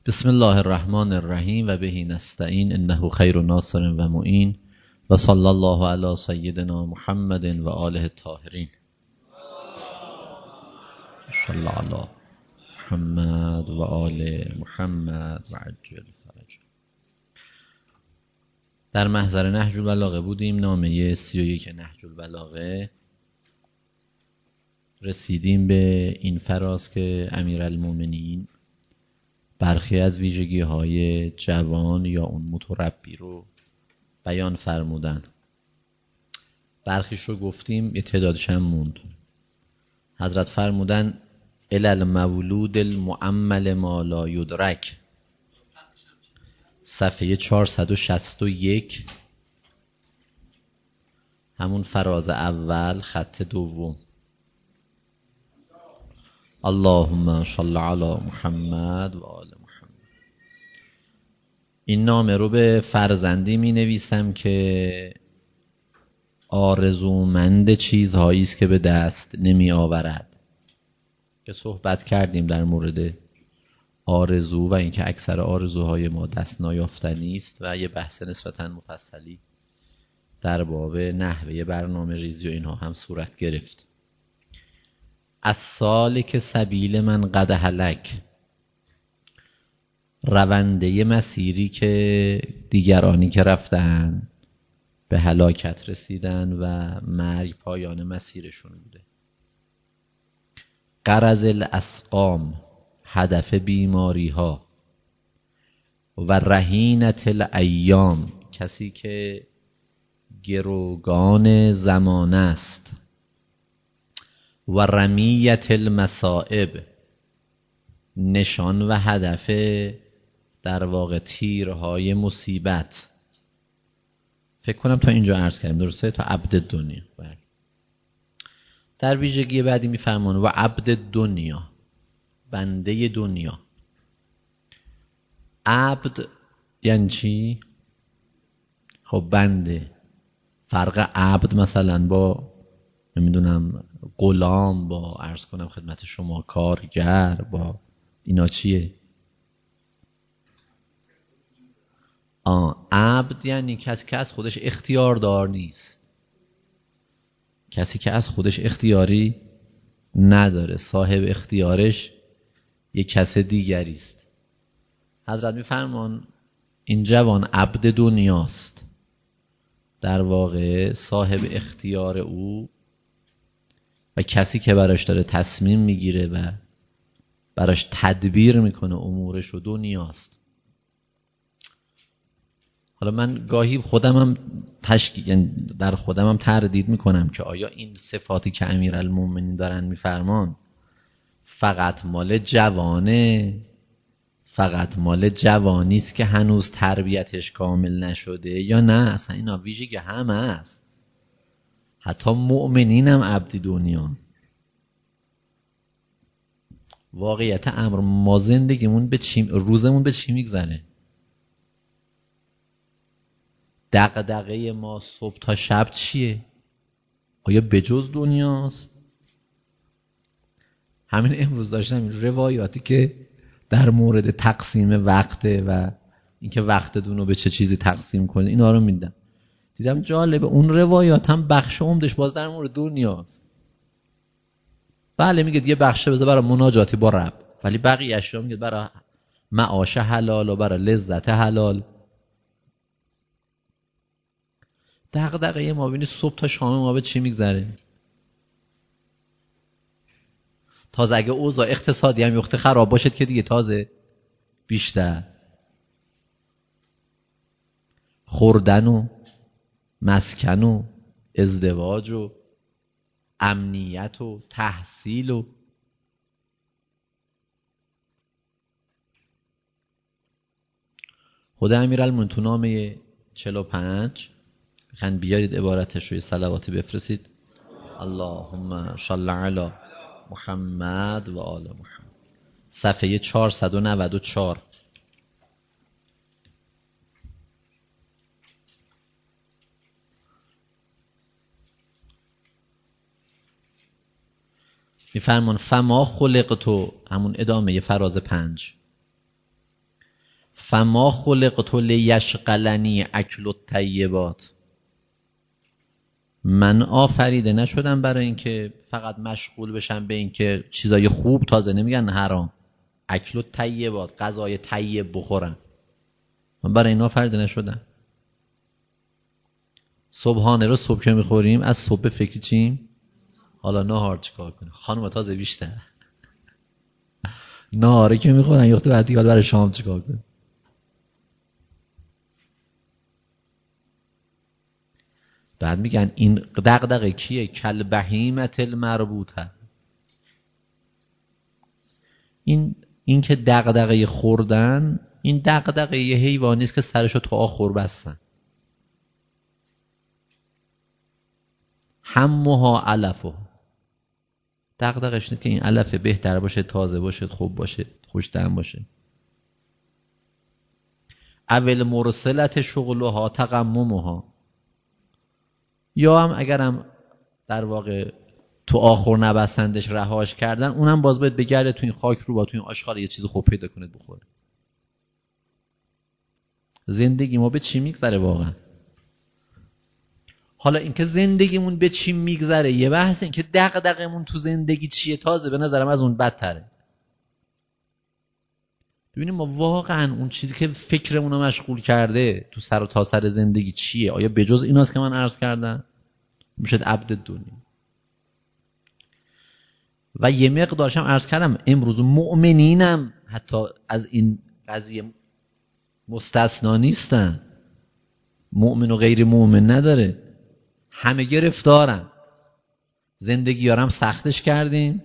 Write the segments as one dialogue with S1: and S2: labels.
S1: بسم الله الرحمن الرحیم و بهی نستعین انه خیر ناصر و معین و صلی الله علی سیدنا محمد و آله الطاهرین. صلی علی محمد و آل محمد و عجل فرج. در محضر نهج البلاغه بودیم. نامه 31 نهج البلاغه رسیدیم به این فراز که امیرالمومنین برخی از ویژگی های جوان یا اون متربی رو بیان فرمودن. برخیش رو گفتیم، یه تعدادش هم موند. حضرت فرمودن المولود المؤمل ما لا یدرک، صفحه 461، همون فراز اول خط دوم. اللهم صل علی محمد و آل محمد. این نامه رو به فرزندی می نویسم که آرزومند چیزهایی است که به دست نمی آورد، که صحبت کردیم در مورد آرزو و اینکه اکثر آرزوهای ما دست نایافتنی است و یه بحث نسبتاً مفصلی در باب نحوه برنامه ریزی و اینها هم صورت گرفت. از سالک سبیل من قد هلک، رونده مسیری که دیگرانی که رفتن به هلاکت رسیدن و مرگ پایان مسیرشون بوده. غرض الاسقام، هدف بیماری ها. و رهینت الایام، کسی که گروگان زمان است. و رمیت المصائب، نشان و هدف در واقع تیرهای مصیبت. فکر کنم تا اینجا عرض کردیم، درسته؟ تا عبد دنیا. در ویژگی بعدی میفرمان و عبد دنیا، بنده دنیا. عبد یعنی چی؟ خب بنده. فرق عبد مثلا با نمیدونم غلام، با عرض کنم خدمت شما کارگر، با اینا چیه؟ عبد یعنی کسی که از خودش اختیار دار نیست، کسی که از خودش اختیاری نداره، صاحب اختیارش یک کس دیگری است. حضرت میفرمان این جوان عبد دنیاست، در واقع صاحب اختیار او و کسی که براش داره تصمیم میگیره و براش تدبیر میکنه امورش رو دنیاست. حالا من گاهی خودمم در خودمم تردید میکنم که آیا این صفاتی که امیرالمومنین دارن میفرمان فقط مال جوانه، فقط مال جوانیست که هنوز تربیتش کامل نشده، یا نه اصلا اینا ویژگی همه است. حتی مؤمنین هم عبد دنیا. واقعیت امر ما زندگیمون به چی، روزمون به چی میگذره؟ دغدغه ما صبح تا شب چیه؟ آیا بجز دنیاست؟ همین امروز داشتم این روایاتی که در مورد تقسیم وقته و اینکه وقتتون رو به چه چیزی تقسیم کنید اینا رو میدم. دیدم جالبه اون روایات هم بخش عمدش باز در مورد دنیاست. بله میگه یه بخشه بذار برای مناجاتی با رب، ولی بقیه اشیا میگه برای معاش حلال و برای لذت حلال. دغدغه ما ببینید صبح تا شام ما به چی میگذره؟ تازه اگه اوضاع اقتصادی هم یخته خراب باشد که دیگه تازه بیشتر. خوردن و مسکن و ازدواج و امنیت و تحصیل و خود امیرالمومنین تو نامه 45 بخن بیارید عبارتش رو یه صلواتی بفرستید. اللهم صل علی محمد و آل محمد، صفحه 494. میفرمان فما خلقتو، همون ادامه فراز 5، فما خلقت لیشغلنی اکل الطیبات، من آفریده نشدم برای اینکه فقط مشغول بشم به اینکه چیزای خوب، تازه نمیگن حرام، اکل الطیبات، غذای طیب بخورم، من برای اینا آفریده نشدم. صبحانه رو صبح که میخوریم از صبح فکر چیم؟ حالا نهار چیکار کنیم؟ خانم تازه بیشتر نهاره که میخورن یخت بعدی حالا برای شام چیکار کنیم؟ بعد میگن این دغدغه کیه؟ کل بهیمت المربوطه. این که دغدغه خوردن، این دغدغه یه حیوانی است که سرشو تا آخر بستن. همها علفه، دغدغش نیست که این علف بهتر باشه، تازه باشه، خوب باشه، خوش طعم باشه. اول مرسلت شغلها تقممها، یا هم اگرم در واقع تو آخر نبستندش رهاش کردن، اونم باز باید بگرده تو این خاک رو با تو این آشغال یه چیز خوب پیدا کنه بخوره. زندگی ما به چی میگذره واقعا؟ حالا اینکه زندگیمون به چی میگذره یه بحث، اینکه دغدغمون تو زندگی چیه تازه به نظرم از اون بدتره. ببینیم ما واقعا اون چیزی که فکرمون رو مشغول کرده تو سر و تا سر زندگی چیه؟ آیا بجز ایناست که من عرض کردم؟ میشد عبد دنیا. و یه مقدارش هم عرض کردم امروز مؤمنینم حتی از این قضیه مستثنا نیستن. مؤمن و غیر مؤمن نداره، همه گرفتارن. زندگی هم سختش کردیم.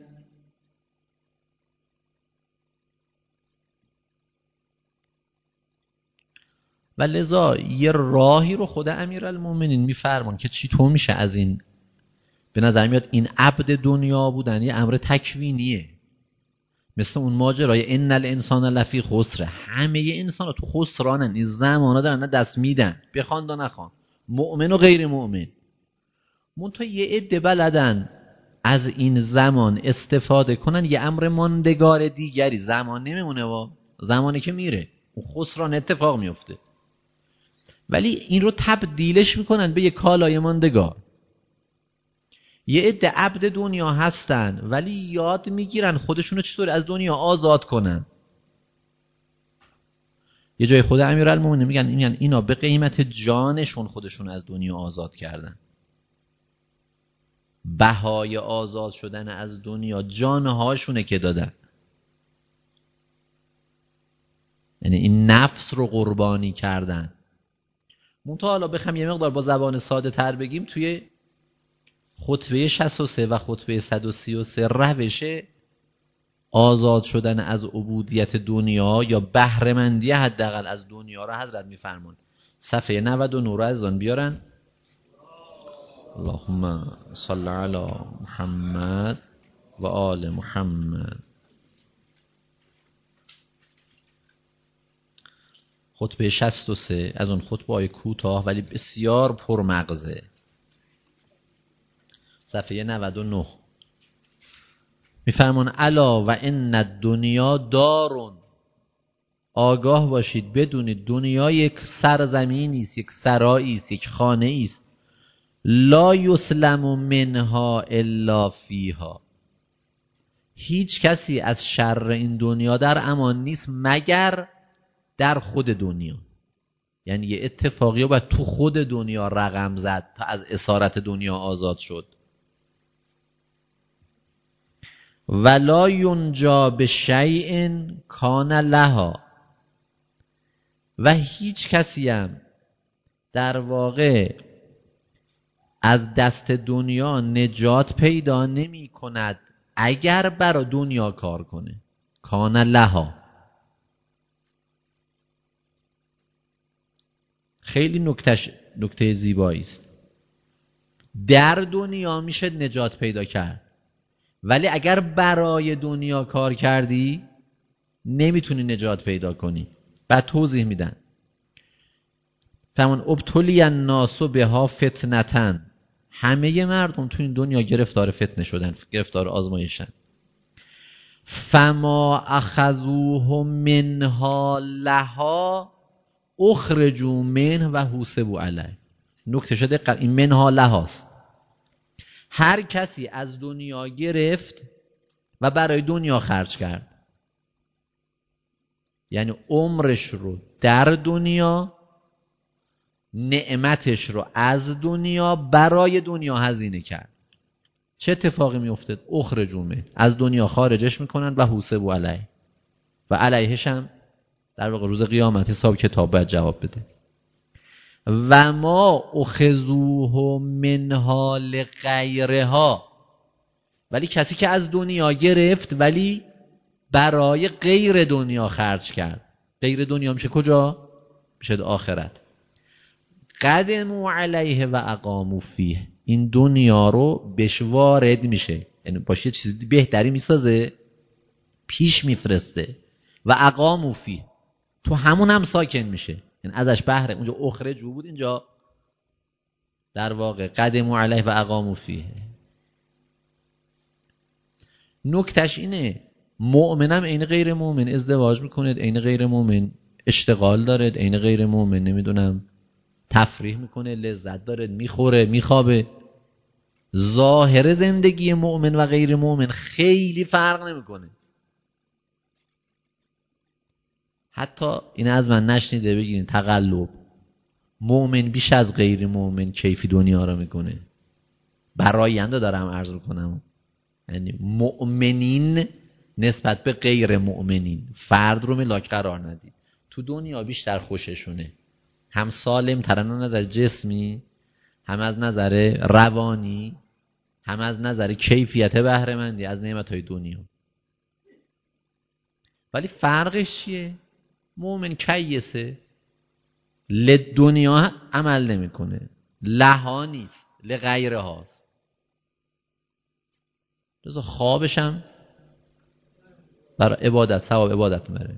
S1: و لذا یه راهی رو خود امیرالمومنین میفرمان که چطور میشه از این، به نظر میاد این عبد دنیا بودن یه امر تکوینیه، مثل اون ماجرای ان الانسان لفی خسر، همه انسان ها تو خسرانن، این زمانا دارن دست میدن، بخوان دا نخوان، مؤمن و غیر مؤمن. منتها یه عده بلدن از این زمان استفاده کنن، یه امر ماندگار دیگری، زمان نمیمونه و زمانی که میره اون خسران اتفاق میفته، ولی این رو تبدیلش میکنن به یه کالای ماندگار. یه عده عبد دنیا هستن ولی یاد میگیرن خودشونو چطور از دنیا آزاد کنن. یه جای خود امیرالمومنین میگن اینا به قیمت جانشون خودشون از دنیا آزاد کردن. بهای آزاد شدن از دنیا جانهاشونه که دادن، یعنی این نفس رو قربانی کردن. منتها حالا بخوام یه مقدار با زبان ساده تر بگیم، توی خطبه 63 و خطبه 133 روش آزاد شدن از عبودیت دنیا یا بهره‌مندی حداقل از دنیا را حضرت میفرمان. صفحه 99 رو از آن بیارن. اللهم صل علی محمد و آل محمد. خطبه 63 از اون خطبه‌های کوتاه ولی بسیار پرمغزه. صفحه 99 میفرمان الا و ان الدنیا دارون، آگاه باشید بدونید دنیا یک سرزمینی است، یک سرایی است، یک خانه است. لا یسلم منها الا فیها، هیچ کسی از شر این دنیا در امان نیست مگر در خود دنیا. یعنی یه اتفاقی رو باید تو خود دنیا رقم زد تا از اسارت دنیا آزاد شد. ولا ینجا بشیء کان لها، و هیچ کسی هم در واقع از دست دنیا نجات پیدا نمی کند اگر برای دنیا کار کنه. کان لها خیلی نکته زیبایی است. در دنیا میشه نجات پیدا کرد، ولی اگر برای دنیا کار کردی نمیتونی نجات پیدا کنی. بعد توضیح میدن فرمان ابتلی الناس بها فتنتن، همه مردم تو این دنیا گرفتار فتنه شدن، گرفتار آزمایشن. فما اخذوه منها لها اخرجوا منه و حوسبوا علیه. نکته شده این منها لهاست. هر کسی از دنیا گرفت و برای دنیا خرج کرد، یعنی عمرش رو در دنیا، نعمتش رو از دنیا برای دنیا هزینه کرد، چه اتفاقی میفته؟ اخرجوا منه، از دنیا خارجش میکنن و حوسبوا علیه، و علیهش هم در واقع روز قیامت حساب کتاب باید جواب بده. و ما اخذوه منها لغیرها، ولی کسی که از دنیا گرفت ولی برای غیر دنیا خرج کرد، غیر دنیا میشه کجا؟ میشه آخرت. قدموا علیه و اقاموا فیه، این دنیا رو بهش وارد میشه، یعنی باشه چیزی بهتری میسازه، پیش میفرسته. و اقاموا فیه، تو همون هم ساکن میشه، یعنی ازش بهره. اونجا اخرجوا بود، اینجا در واقع قدموا علیه و اقاموا فیه. نکتش اینه مؤمنم عین غیر مؤمن ازدواج میکنه، عین غیر مؤمن اشتغال داره، عین غیر مؤمن نمیدونم تفریح میکنه، لذت داره، میخوره، میخوابه. ظاهر زندگی مؤمن و غیر مؤمن خیلی فرق نمیکنه. حتی این از من نشنیده بگیرین تقلب، مؤمن بیش از غیر مؤمن کیفی دنیا رو میکنه. براینده دارم عرض میکنم، یعنی مؤمنین نسبت به غیر مؤمنین فرد رو ملاک قرار ندید. تو دنیا بیشتر خوششونه، هم سالم ترن از نظر جسمی، هم از نظر روانی، هم از نظر کیفیت بهره مندی از نعمتهای دنیا. ولی فرقش چیه؟ مؤمن کیسه، لدنیا عمل نمیکنه، لها نیست، لغیره هاست. لذا خوابش هم برای عبادت، ثواب عبادت میبره.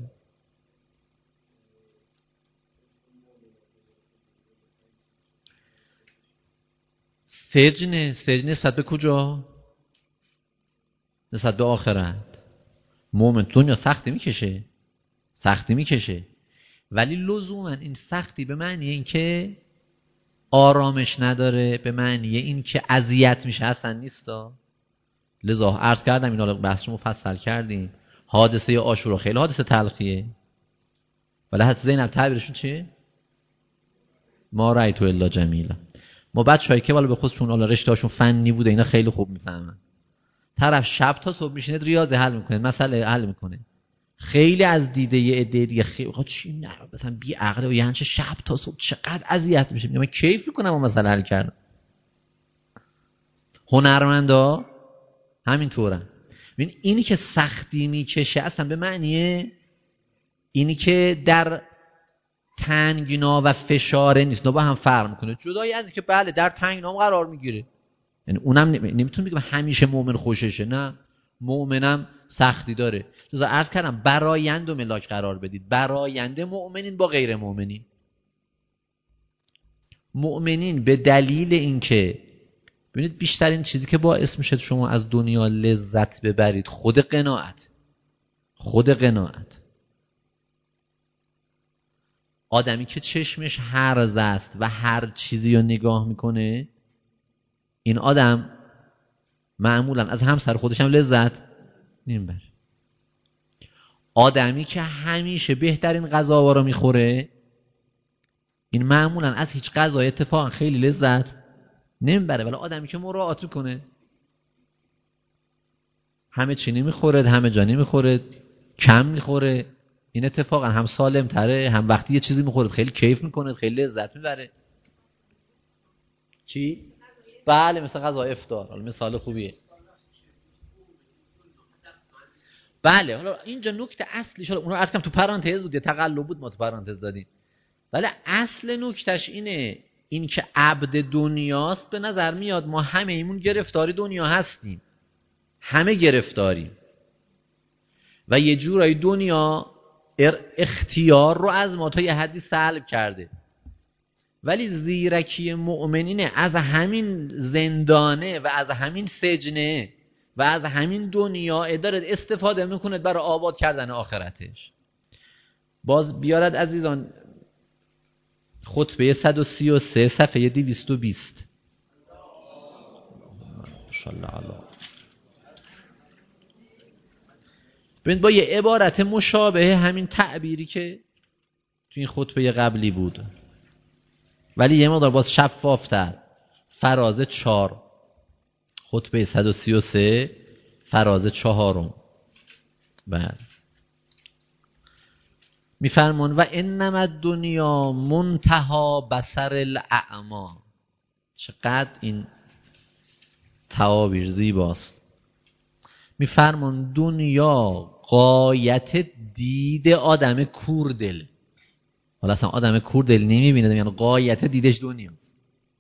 S1: سجن نسبت به کجا؟ نسبت به آخرت. مومن دنیا سختی میکشه، ولی لزوما این سختی به معنی این که آرامش نداره، به معنی این که اذیت میشه اصلا نیستا. لذا عرض کردم، اینا رو بحث رو مفصل کردیم. حادثه عاشورا خیلی حادثه تلخیه، ولی حضرت زینب تعبیرشون چیه؟ ما رأیت الا جمیلا. ما بچه‌ای که والا به خودشون حالا رشته‌هاشون فنی بوده اینا خیلی خوب میفهمن. طرف شب تا صبح میشینه ریاضی حل میکنه، مسئله حل میکنه. خیلی از دیده یه عده دیگه خیلی چی نه مثلا بی عقله و یعنی چه شب تا صبح چقدر اذیت میشه. من کیف میکنم اون مسئله حل کردن. هنرمندا همینطورن. ببین اینی که سختی میکشه اصلا به معنی اینی که در تنگنا و فشار نیست، نه با هم فرق میکنه. جدای از که بله در تنگنا قرار میگیره، یعنی اونم نمیتونه بگم همیشه مؤمن خوششه، نه مؤمنم سختی داره. لذا عرض کردم برآیند و ملاک قرار بدید، براینده مؤمنین با غیر مؤمنین. مؤمنین به دلیل اینکه ببینید بیشترین چیزی که باعث میشه شما از دنیا لذت ببرید خود قناعت. آدمی که چشمش هرز است و هر چیزی رو نگاه میکنه، این آدم معمولا از همسر خودش هم لذت نمیبره. آدمی که همیشه بهترین غذاها رو میخوره، این معمولا از هیچ غذای اتفاقا خیلی لذت نمیبره. ولی آدمی که مراعات میکنه، همه چی نمیخوره، همه جا نمیخوره، کم میخوره، این اتفاقا هم سالم تره، هم وقتی یه چیزی میخوره خیلی کیف میکنه، خیلی لذت میبره. چی؟ بله مثل غذا افطار، حالا مثال خوبیه. بله حالا اینجا نکته اصلیش، حالا اون رو عرض کنم تو پرانتز بود یا تقلب بود ما تو پرانتز دادیم، ولی اصل نکتهش اینه، این که عبد دنیاست. به نظر میاد ما همه ایمون گرفتاری دنیا هستیم، همه گرفتاریم و یه جورایی دنیا اختیار رو از ما تا یه حدی سلب کرده. ولی زیرکی مؤمنینه از همین زندانه و از همین سجنه و از همین دنیا داره استفاده میکنه برای آباد کردن آخرتش. باز بیارد عزیزان خطبه 133 صفحه 220. ببین با یه عبارت مشابه همین تعبیری که تو این خطبه قبلی بود، ولی یه مقدار باز شفافتر. فراز 4 خطبه 133 فراز 4. بله میفرمون و انما الدنیا منتهى بصر الاعمی. چقدر این تعابیر زیباست. میفرمون دنیا غایت دید آدم کوردل. حالا اصلا آدم کوردل نمیبینه، یعنی غایت دیدش دنیاست.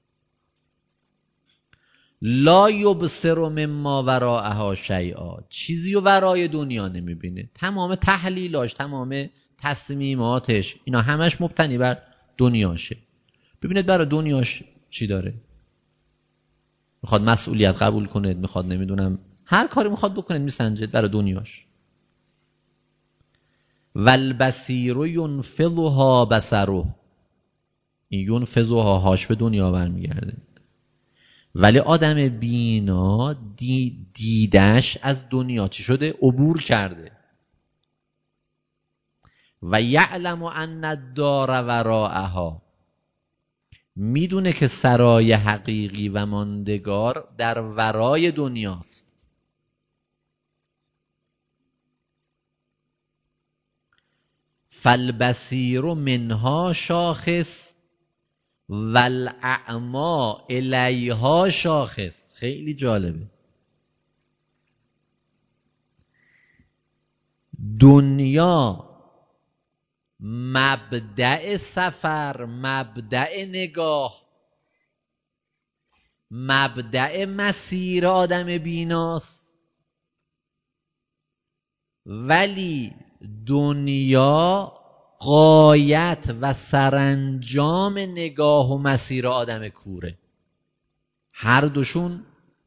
S1: لا یبصر مما وراءها شیئا. چیزی رو ورای دنیا نمیبینه. تمام تحلیلاش، تمام تصمیماتش، اینا همش مبتنی بر دنیاشه. ببینید برای دنیاش چی داره. میخواد مسئولیت قبول کنه، میخواد نمیدونم هر کاری میخواد بکنه میسنجد برای دنیاش. والبصیر ینفذها بصره. این ینفذها هاش به دنیا برمیگرده. ولی آدم بینا دیدش از دنیا چی شده؟ عبور کرده. و یعلم ان الدار وراءها. میدونه که سرای حقیقی و ماندگار در ورای دنیاست. فالبصیر منها شاخص والاعمی الیها شاخص. خیلی جالبه. دنیا مبدأ سفر، مبدأ نگاه، مبدأ مسیر آدم بیناست، ولی دنیا غایت و سرانجام نگاه و مسیر آدم کوره. هر دوشون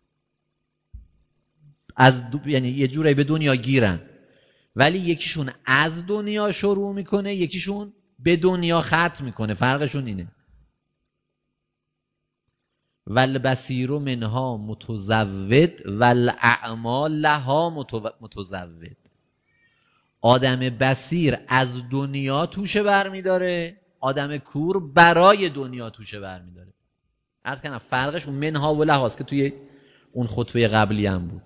S1: یعنی یه جوری به دنیا گیرن، ولی یکیشون از دنیا شروع میکنه، یکیشون به دنیا ختم میکنه. فرقشون اینه. والبصیر منها متزود والاعمی لها متزود. آدم بصیر از دنیا توشه برمیداره، آدم کور برای دنیا توشه برمیداره. عرض کنم فرقش اون منها و لهاست که توی اون خطبه قبلی هم بود.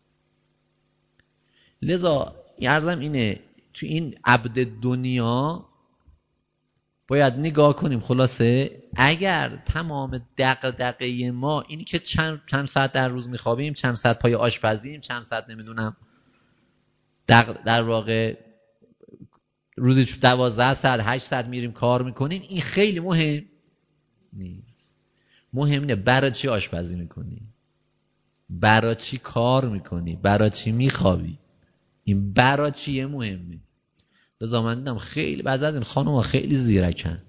S1: لذا عرضم اینه توی این عبد دنیا باید نگاه کنیم. خلاصه اگر تمام دغدغه ما اینی که چند ساعت در روز میخوابیم، چند ساعت پای آشپزیم، چند ساعت نمیدونم در واقع روزی 12 ساعت 8 ساعت میریم کار میکنیم، این خیلی مهم نیست. مهم اینه برای چی آشپزی میکنی، برای چی کار میکنی، برای چی میخوابی. این برای چیه مهمه. لذا من دیدم خیلی بعضی از این خانوما خیلی زیرکن.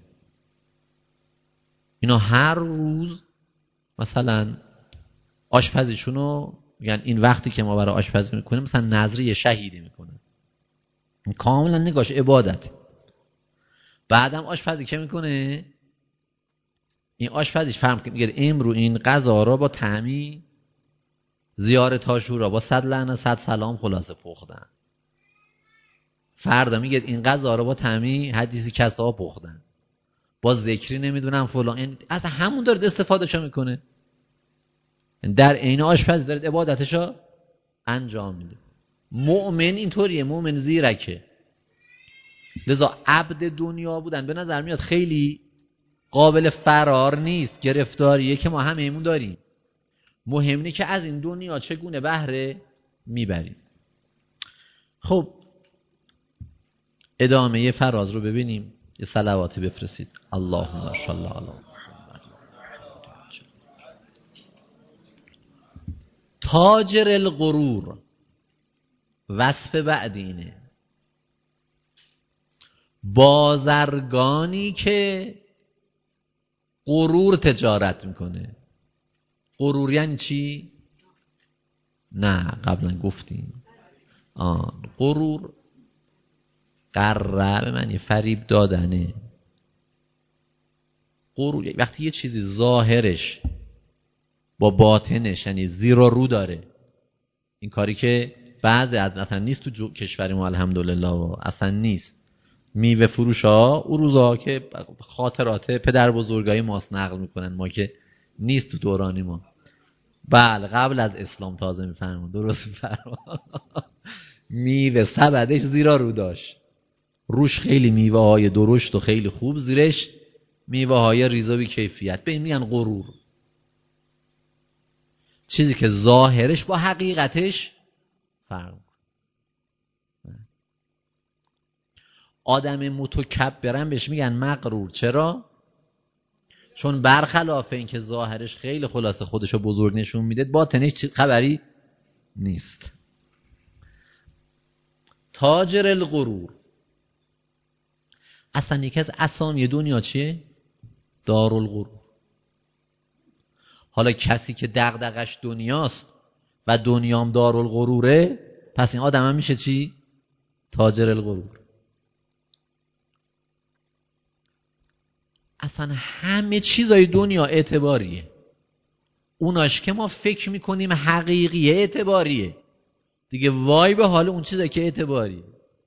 S1: اینا هر روز مثلا آشپزیشونو میگن این وقتی که ما برای آشپزی میکنیم مثلا نذریه شهیدی میکنن. کاملا نگاش عبادت. بعدم آشپزی که میکنه، این آشپزیش فهم که میگه امرو این غذا را با طعمی زیارت هاشورا با 100 لعنت 100 سلام خلاصه پختن. فردا میگه این غذا را با طعمی حدیثی کسا پختن، با ذکری نمیدونم فلان. این اصلا همون داره استفادهشو میکنه، در عین آشپزی داره عبادتشو انجام میده. مؤمن اینطوریه، مؤمن زیرکه. لذا عبد دنیا بودن به نظر میاد خیلی قابل فرار نیست، گرفتاریه که ما هممون داریم. مهم اینه که از این دنیا چگونه بهره میبریم. خب ادامه فراز رو ببینیم. یه صلواتی بفرستید. اللهم صل علی محمد. تاجر الغرور. وصف بعد اینه: بازرگانی که غرور تجارت میکنه. غرور یعنی چی؟ نه قبلا گفتیم. غرور قره به معنی فریب دادنه. غرور وقتی یه چیزی ظاهرش با باطنش یعنی زیر و رو داره، این کاری که بعضی از اصلا نیست تو کشور ما الحمدلله و اصلا نیست. میوه فروش ها او روزها که خاطرات پدر بزرگای ماست نقل میکنن، ما که نیست تو دورانی ما. بله قبل از اسلام تازه میفرمان، درست میفرمان. میوه سبدش زیرا رو داشت، روش خیلی میوه های درشت و خیلی خوب، زیرش میوه های ریزا بی کیفیت. به این میگن غرور. چیزی که ظاهرش با حقیقتش فرق. آدم متکبرن بهش میگن مغرور. چرا؟ چون برخلاف این که ظاهرش خیلی خلاصه خودشو بزرگ نشون میده، باطنش چی خبری نیست. تاجر الغرور اصلا یکی از اسامی دنیا چیه؟ دارالغرور. حالا کسی که دغدغش دنیاست و دنیام دارالغروره، پس این آدم هم میشه چی؟ تاجر الغرور. اصلا همه چیزای دنیا اعتباریه. اوناش که ما فکر میکنیم حقیقیه اعتباریه دیگه. وای به حال اون چیزایی که اعتباریه.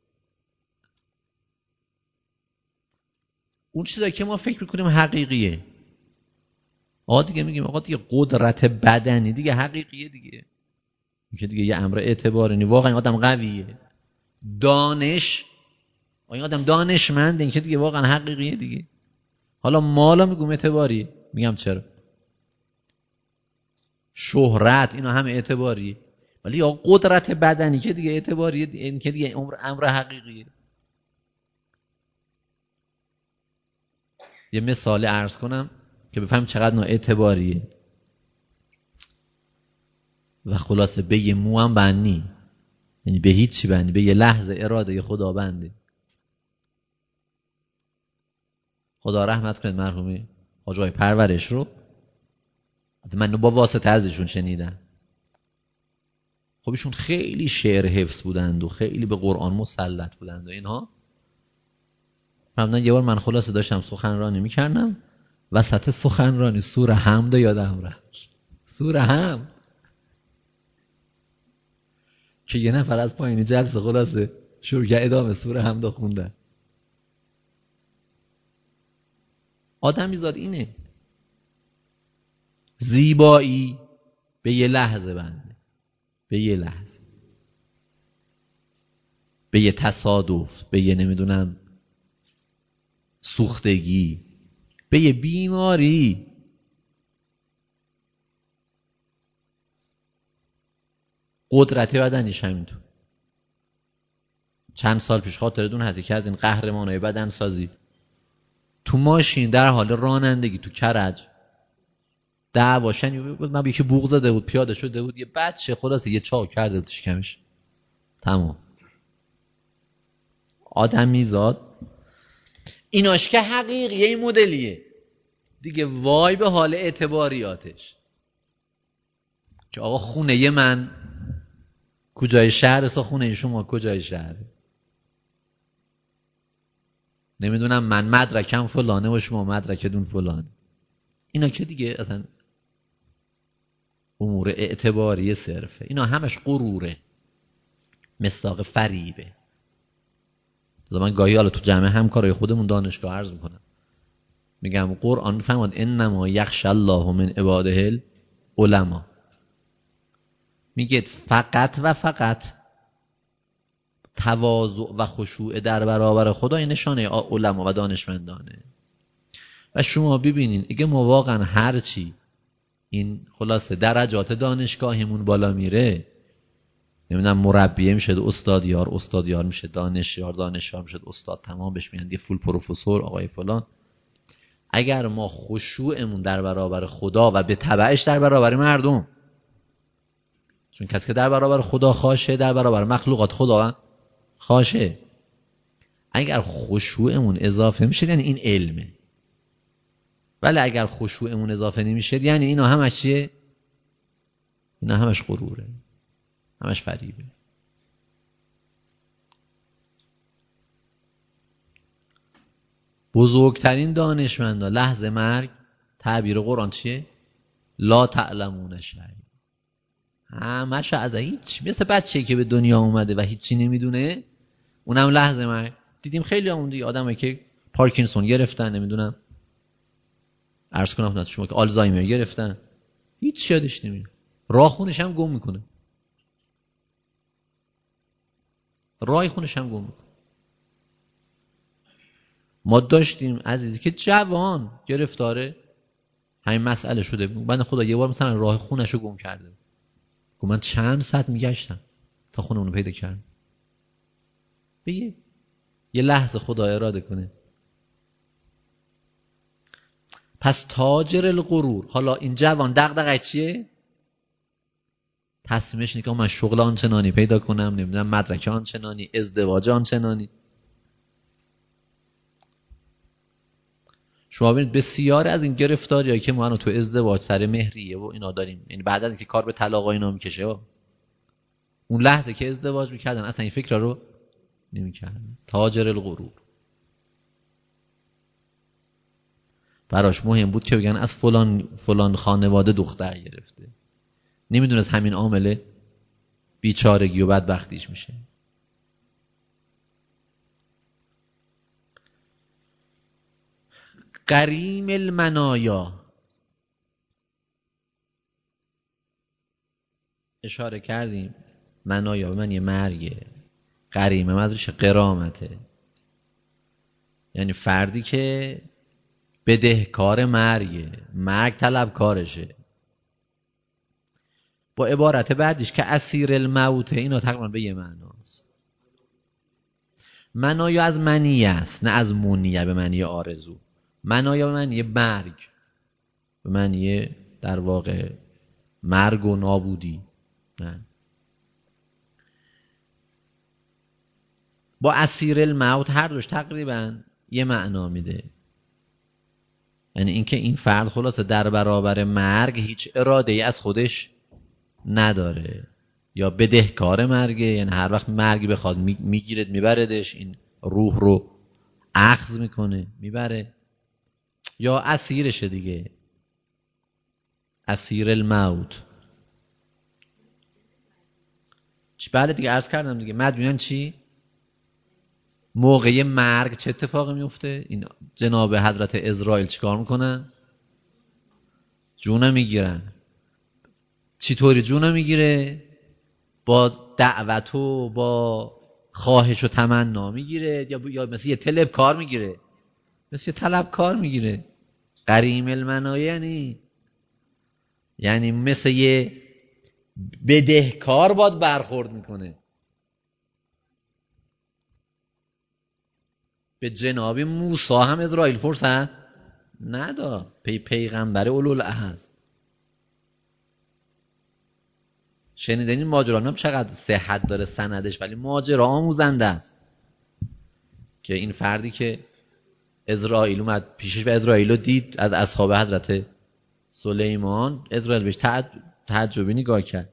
S1: اون چیزایی که ما فکر میکنیم حقیقیه، دیگه میگیم آقا دیگه قدرت بدنی دیگه حقیقیه دیگه، که دیگه یه امر اعتباری نی. واقعا آدم قویه. دانش، این آدم دانشمند، این که دیگه واقعا حقیقیه دیگه. حالا مالا میگم اعتباری، میگم چرا؟ شهرت اینا همه اعتباریه، ولی یا قدرت بدنی که دیگه اعتباریه، این که دیگه امر حقیقیه. یه مثال عرض کنم که بفهم چقدر نا اعتباریه و خلاصه به یه مو هم بندی، یعنی به هیچی بندی، به یه لحظه اراده خدا بنده. خدا رحمت کنه مرحومی حاج آقای پرورش رو، من با واسطه ازشون شنیدم. خب ایشون خیلی شعر حفظ بودند و خیلی به قرآن مسلط بودند و اینها. فرمودن یه بار من خلاصه داشتم سخنرانی میکردم، وسط سخنرانی سوره حمد یادم رفت. سوره حمد که یه نفر از پایین جلسه خلاصه شروع کرد ادامه سوره حمد خوندن. آدمی زاد اینه، زیبایی به یه لحظه بنده، به یه لحظه، به یه تصادف، به یه نمیدونم سوختگی، به یه بیماری. قدرت بدنیش همینطور. چند سال پیش خاطرتون هست که از این قهرمانای بدن سازی تو ماشین در حال رانندگی تو کرج دعواشن، من به یکی بوق زده بود، پیاده شده بود، یه بچه خلاصه یه چاق کرده بود شکمش. تمام. آدمی زاد ایناش که حقیقیه، این مدلیه دیگه. وای به حال اعتباریاتش که آقا خونه من کجای شهر، خونه شما کجای شهر، نمیدونم من مدرکم فلانه و شما مدرکتون فلانه. اینا که دیگه اصلا امور اعتباری صرفه. اینا همش غروره، مصداق فریبه. من گاهی حالا تو جمع همکارای خودمون دانشگاه عرض میکنم، میگم قرآن میفرماد انما یخشی الله من عباده العلماء. میگه فقط و فقط تواضع و خشوع در برابر خدا این نشانه علما و دانشمندانه. و شما ببینین اگه ما واقعا هرچی این خلاصه درجات دانشگاهیمون بالا میره، نمیدونم مربیه میشه استادیار، استادیار میشه دانشیار، دانشیار میشه استاد، تمام بهش میگن یه فول پروفسور آقای فلان. اگر ما خشوعمون در برابر خدا و به تبعش در برابر مردم، چون کسی که در برابر خدا خاشه در برابر مخلوقات خدا خاشه، اگر خشوعمون اضافه میشه یعنی این علمه. ولی اگر خشوعمون اضافه نمیشه یعنی اینا همش چیه؟ اینا همش غروره. همش فریبه. بزرگترین دانشمندا لحظه مرگ تعبیر قرآن چیه؟ لا تعلمون شیء. همش از هیچ، مثل بچه‌ای که به دنیا اومده و هیچی نمیدونه، اونم لحظه مرگ. دیدیم خیلی همون دیگه آدمایی که پارکینسون گرفتن، نمیدونم عرض کنم خدمت شما که آلزایمر گرفتن، هیچ یادش نمیاد، راه خونش هم گم میکنه، راه خونش هم گم میکنه. ما داشتیم عزیزی که جوان گرفتاره همین مسئله شده، بنده خدا یه بار مثلا راه خونش رو گم کرده، گفت من چند ساعت میگشتم تا خونه اونو پیدا کردم. بگه یه لحظه خدا اراده کنه. پس تاجر الغرور، حالا این جوان دغدغه چیه؟ تصمیمش اینه که من شغل آنچنانی پیدا کنم، نمیدونم مدرک آنچنانی، ازدواج آنچنانی. شما ببینید بسیار از این گرفتاریایی که ما تو ازدواج سر مهریه و اینا داریم، یعنی بعد از اینکه کار به طلاق و اینا میکشه، اون لحظه که ازدواج میکردن اصلا این فکر رو نمیکردن. تاجر الغرور. براش مهم بود که بگن از فلان خانواده دختر گرفته، نمیدونست همین عامله بیچارگی و بدبختیش میشه. قریم المنایا، اشاره کردیم منایا به معنی مرگه، قریمه مدرش قرامته، یعنی فردی که بدهکار مرگه، مرگ طلب کارشه. با عبارت بعدیش که اسیر الموت، اینا تقریبا به یه معناست. منایا از منیه است، نه از منیه به معنی آرزو. منایا به معنی مرگ، به معنی در واقع مرگ و نابودی. نه. با اسیر الموت هر دوش تقریبا یه معنا میده، یعنی اینکه این فرد خلاصه در برابر مرگ هیچ اراده ای از خودش نداره، یا بدهکار مرگه، یعنی هر وقت مرگ بخواد میگیرد میبردش، این روح رو اخذ میکنه میبره، یا اسیرشه دیگه، اسیر الموت. بله دیگه عرض کردم دیگه، مدیونن چی؟ موقع مرگ چه اتفاقی میفته؟ این جناب حضرت اسرائیل چیکار میکنن؟ جونو میگیرن. چطوری جونو میگیره؟ با دعوت و با خواهش و تمنا میگیره، یا مثل یه طلبکار میگیره، مثل یه طلبکار میگیره. قریم المنایه یعنی مثل یه بدهکار باد برخورد میکنه. به جناب موسی هم اسرائیل فرصت نداد، پیغمبر اولوالعزم. شنیدین این ماجرا هم چقدر صحت داره سندش، ولی ماجرا آموزنده است که این فردی که اسرائیل اومد پیشش و اسرائیل رو دید از اصحاب حضرت سلیمان، اسرائیل بهش تعجبی نگاه کرد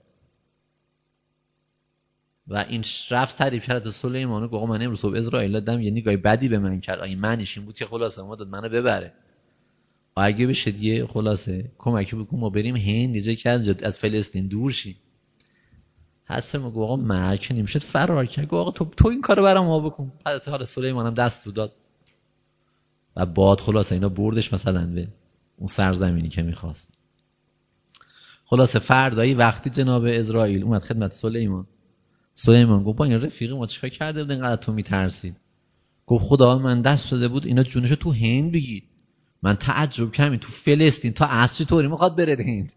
S1: و این رفت تعریف کرد سلیمان، گفت من امروز صبح اسرائیل دیدم یه نگاه بدی به من کرد، این معنیش این بود که خلاصه ما داد منو ببره، و اگه بشه دیگه خلاصه کمکی بکن ما بریم هند، یه جایی از فلسطین دور شیم. حسن گفت آقا مرگ نمیشه فرار کرد، گفت آقا تو این کارو برام ما بکن. بعد حالا سلیمان هم دست داد و بعد خلاصه اینا بردش مثلا به اون سرزمینی که میخواست. خلاصه فردایی وقتی جناب اسرائیل اومد خدمت سلیمان گفت با این رفیق ما چیکار کرده بود اینقدر تو میترسید؟ گفت خدا من دست داده بود اینا جونشو تو هند بگیر، من تعجب کردم تو فلسطین تا عصر طوری میخواد بره هند.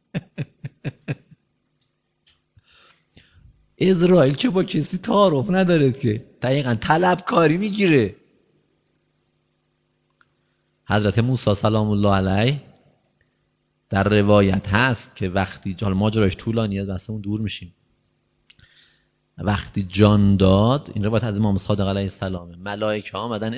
S1: اسرائیل که با کسی تعارف نداره که دقیقاً طلبکاری میگیره. حضرت موسی سلام الله علیه در روایت هست که وقتی ماجراش طولانیه دستمون دور میشیم، وقتی جان داد، این روایت از امام صادق علیه السلام، ملائکه آمدن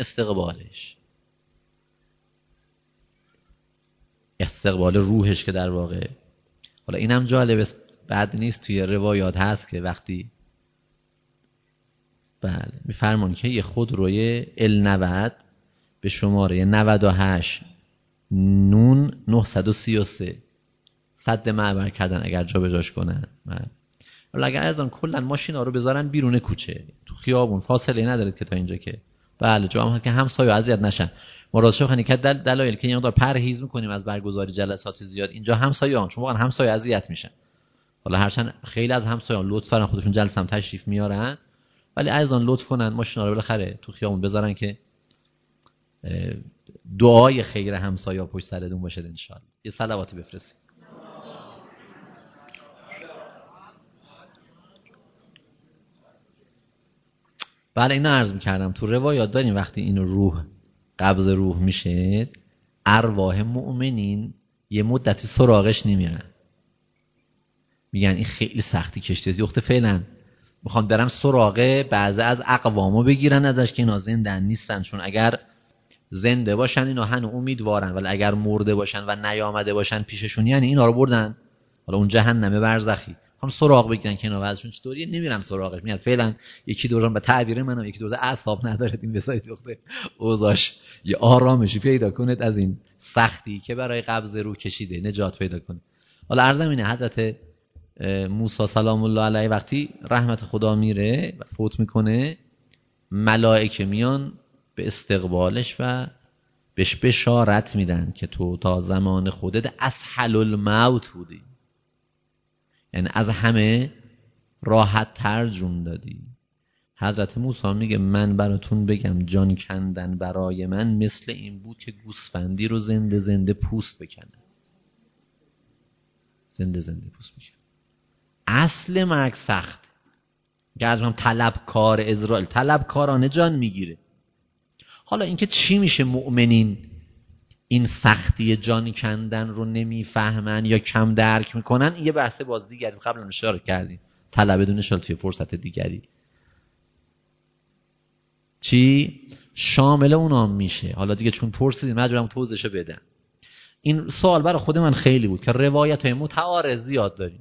S1: استقبال روحش که در واقع، حالا اینم جالب است بد نیست توی روایات هست که وقتی بله میفرمان که یه خودروی L90 به شماره 98 نون 933 صد معبر کردن اگر جا به جاش کنن. ولی اگر از آن کلا ماشینا رو بذارن بیرون کوچه تو خیابون فاصله نداره که تا اینجا که بله جا هم که همسایه اذیت نشن. مرادشو خنی که دلایل که یه مقدار پرهیز میکنیم از برگزاری جلسات زیاد اینجا همسایه‌ها چون واقعا همسایه اذیت میشن. حالا هرچند خیلی از همسایه‌ها لطف دارن خودشون جلسه هم تشریف میارن ولی از آن لطف کنن ماشینا رو بالاخره تو خیابون بذارن که دعای خیر همسایه‌ها پشت سرتون باشه ان شاء الله. یه صلواتی بفرستید. بله اینو عرض می‌کردم تو روایات داریم وقتی این روح قبض روح میشه ارواح مؤمنین یه مدتی سراغش نمیرن میگن این خیلی سختی کشته وقت فعلا میخوان برن سراغ بعضی از اقوامو بگیرن ازش که اینا زنده نیستن چون اگر زنده باشن اینا هنو امیدوارن ولی اگر مرده باشن و نیامده باشن پیششون یعنی اینا رو بردن حالا اون جهنم برزخی هم سراغ بگیرن که اینا وضعشون چطوریه نمیرن سراغش میاد فعلا یکی دوران به تعبیر منم یکی دوز اعصاب نداره این بذارید وقت اوضاعش یه آرامشی پیدا کنید از این سختی که برای قبض روح کشیده نجات پیدا کنه. حالا عرضم اینه حضرت موسی سلام الله علیه وقتی رحمت خدا میره و فوت میکنه ملائکه میان به استقبالش و بهش بشارت میدن که تو تا زمان خودت اسهل الموت بودی یعنی از همه راحت تر جون دادی. حضرت موسی میگه من براتون بگم جان کندن برای من مثل این بود که گوسفندی رو زنده زنده پوست بکنه زنده زنده پوست بکنه. اصل مرگ سخت گرزم طلبکار اسرائیل طلبکارانه جان میگیره. حالا اینکه چی میشه مؤمنین این سختی جان کندن رو نمیفهمن یا کم درک میکنن یه بحث باز دیگری قبلا اشاره کردیم طلب بدون شال توی فرصت دیگری چی شامل اونام میشه. حالا دیگه چون پرسیدیم مجبورم توضیحشو بدم. این سوال برای خود من خیلی بود که روایت‌های متعارض زیاد داریم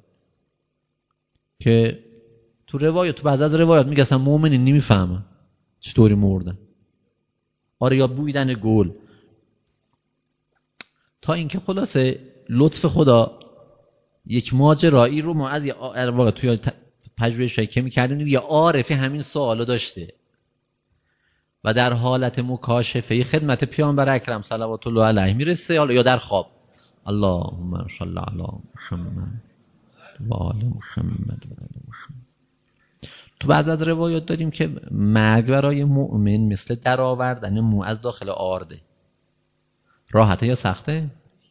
S1: که تو روایت تو بعضی از روایات میگه اصلا مؤمنین نمیفهمن چطوری مردن آره یا بویدن گل تا اینکه خلاصه لطف خدا یک ماجرایی رو ما از واقع توی پژوهشی که می‌کردیم یه عارفی همین سوالو داشته و در حالت مکاشفه خدمت پیامبر اکرم صلوات الله علیه میرسه حالا یا در خواب اللهم صل علی محمد و آل محمد و آل محمد. تو بعض از روایات داریم که مرگ برای مؤمن مثل درآوردن مو از داخل آرده. راحته یا سخته؟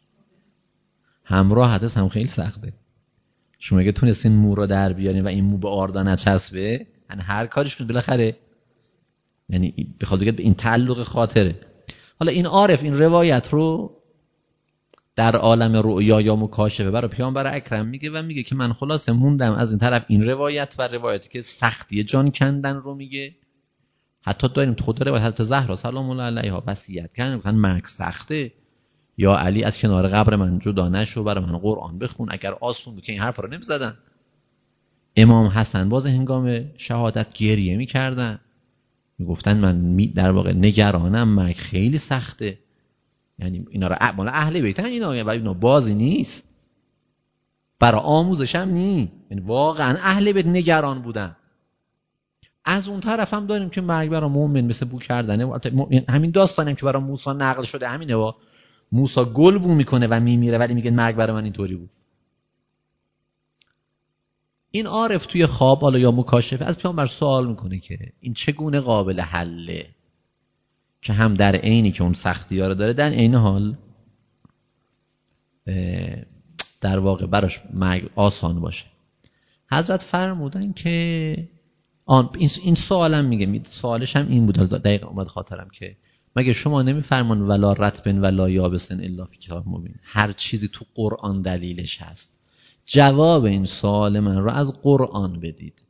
S1: هم راحته هم خیلی سخته. شما اگه تونستین مو رو در بیارین و این مو به آردا نچسبه یعنی هر کاریش کنید بالاخره یعنی بخواد بگید به این تعلق خاطره. حالا این عارف این روایت رو در عالم رؤیا یا مکاشفه برای پیامبر اکرم میگه و میگه که من خلاصه موندم از این طرف این روایت و روایتی که سختی جان کندن رو میگه. حتی داریم خود روایت حضرت زهرا سلام الله علیها وصیت کردن گفتن مرگ سخته یا علی از کنار قبر من جدا نشو برای من قرآن بخون اگر آسون بود که این حرف رو نمیزدن. امام حسن باز هنگام شهادت گریه میکردن میگفتن من در واقع نگرانم مرگ خیلی سخته یعنی اینا رو مال اهل بیتن اینا بازی نیست برای آموزش هم نی یعنی واقعا اهل بیت نگران بودن. از اون طرف هم داریم که مرگ برای مؤمن مثل بو کردنه. همین داستانیم که برای موسی نقل شده همینه و موسی گل بو میکنه و میمیره ولی میگه مرگ برای من اینطوری بود. این عارف توی خواب حالا یا مکاشفه از پیامبر سوال میکنه که این چگونه قابل حله که هم در عینی که اون سختی‌ها رو داره در عین حال در واقع براش مرگ آسان باشه. حضرت فرمودن که این سوالم میگه سوالش هم این بود دقیقا اومد خاطرم که مگه شما نمیفرمان ولا رطبن ولا یابسن الا فی کتاب مبین هر چیزی تو قرآن دلیلش هست. جواب این سوال من رو از قرآن بدید.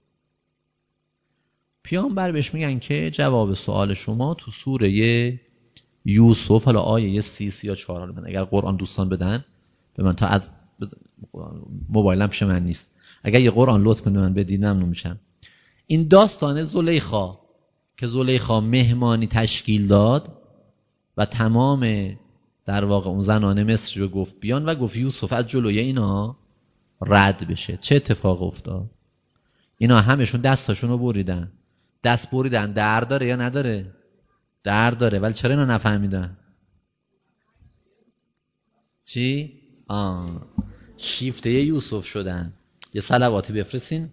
S1: پیامبر بهش میگن که جواب سوال شما تو سوره یوسف حالا آیه 30 یا 4 من اگر قرآن دوستان بدن به من تا از موبایلم پیش من نیست اگر یه قرآن لطف کنید من بدید ممنون میشم. این داستان زلیخا که زلیخا مهمانی تشکیل داد و تمام در واقع اون زنان مصری رو گفت بیان و گفت یوسف از جلوی اینا رد بشه. چه اتفاق افتاد؟ اینا همشون دستاشون رو بریدن. دست بریدن در داره یا نداره؟ در داره. ولی چرا اینا نفهمیدن؟ چی؟ شیفته یوسف شدن. یه صلواتی بفرستین.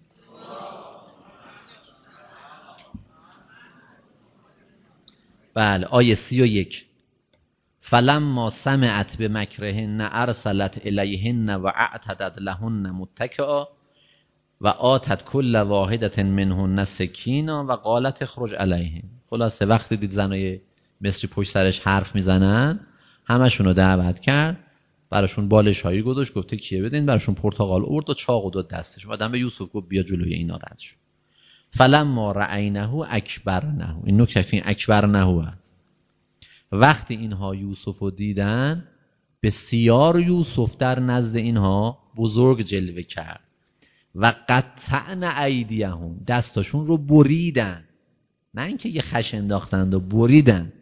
S1: بله آیه 31. فلما سمعت بمکرهن ارسلت الیهن و اعتدت لهن متکئا و آتت کل واحدة منهن سکینا و قالت اخرج علیهن. خلاصه وقتی دید زنای مصری پشت سرش حرف میزنن همشون رو دعوت کرد، براشون بالشایی گذاشت، گفته کیه بدین، براشون پرتقال آورد و چاق و داد دستش. بعدم به یوسف گفت بیا جلوی اینا رد شو. فلما رأینه اکبرنه. این نکته این اکبرنه است. وقتی اینها یوسف رو دیدن بسیار یوسف در نزد اینها بزرگ جلوه کرد و قطعن ایدیهم، دستاشون رو بریدن، نه اینکه یه خش انداختند و بریدن.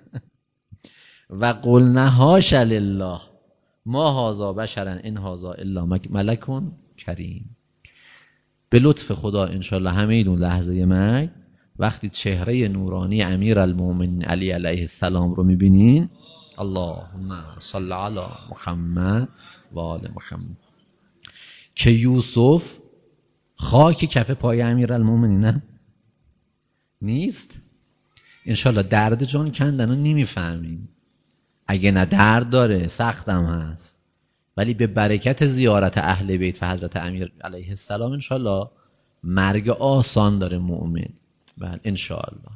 S1: و قلنا حاش لله ما هذا بشرا ان هذا الا ملک کریم. به لطف خدا انشالله همه ایدون لحظه مرگ وقتی چهره نورانی امیرالمومنین علی علیه السلام رو میبینین، اللهم صل علی محمد و آل محمد، که یوسف خاک کف پای امیرالمومنین نیست. انشالله درد جان کندن رو نمیفهمیم. اگه نه درد داره سختم هست، ولی به برکت زیارت اهل بیت و حضرت امیر علیه السلام انشالله مرگ آسان داره مؤمن. بله انشالله.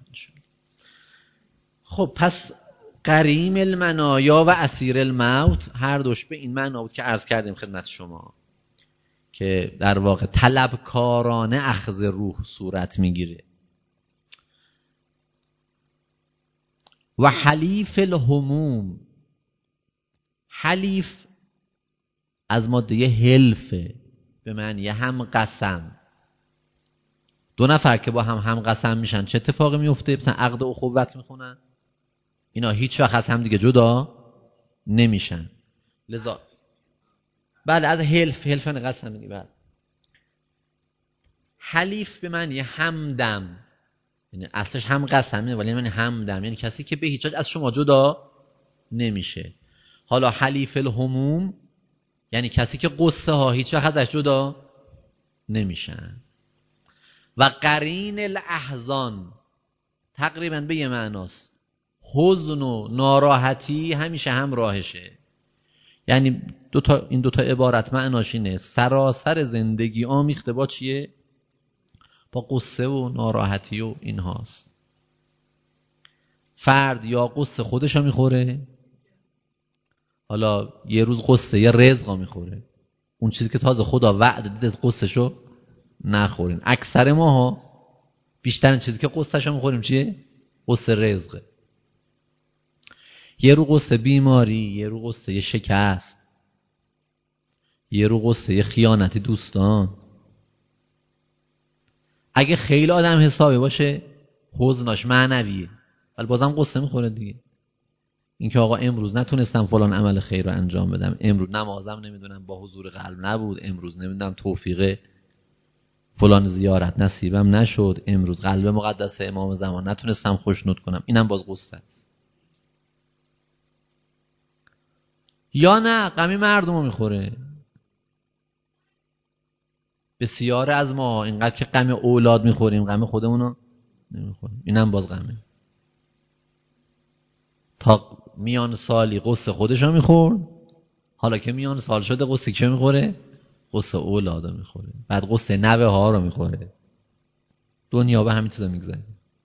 S1: خب پس قریم المنایا و اسیر الموت هر دوش به این معنا بود که عرض کردیم خدمت شما که در واقع طلبکارانه اخذ روح صورت میگیره. و حلیف الهموم، حلیف از ماده حلفه به معنی هم قسم. دو نفر که با هم قسم میشن چه اتفاقی میفته؟ مثلا عقد اخوت میخونن، اینا هیچ وقت از هم دیگه جدا نمیشن. لذا بعد از حلف قسم میگی. بعد حلیف به معنی همدم، یعنی اصلش هم قسمه ولی معنی همدم، یعنی کسی که به هیچ وجه از شما جدا نمیشه. حالا حلیف الهموم یعنی کسی که قصه ها هیچ وقت ازش جدا نمیشن. و قرین الاحزان تقریبا به یه معناست. حزن و ناراحتی همیشه همراهشه. یعنی این دوتا عبارت معناش اینه سراسر زندگی آمیخته با چیه؟ با قصه و ناراحتی و این هاست. فرد یا قصه خودشو میخوره، حالا یه روز قصه یه رزقا میخوره، اون چیزی که تازه خدا وعده دیده قصهشو نخورین. اکثر ماها بیشترین چیزی که قصهشو میخوریم چیه؟ قصه رزقه. یه رو قصه بیماری، یه رو قصه یه شکست، یه رو قصه یه خیانت دوستان. اگه خیلی آدم حسابی باشه حزناش معنویه ولی بازم قصه میخوره دیگه. این که آقا امروز نتونستم فلان عمل خیر رو انجام بدم، امروز نمازم نمیدونم با حضور قلب نبود، امروز نمیدونم توفیق فلان زیارت نصیبم نشد، امروز قلب مقدس امام زمان نتونستم خوشنود کنم، اینم باز قصه است. یا نه غمی مردم رو میخوره. بسیار از ما اینقدر که غم اولاد میخوریم غم خودمونو نمیخوریم، اینم باز غمه. تا میان سالی قصه خودشو میخورد، حالا که میان سال شده قصه که میخوره؟ قصه اولادا میخوره، بعد قصه نوه ها رو میخوره. دنیا به همین چیزا میگذره.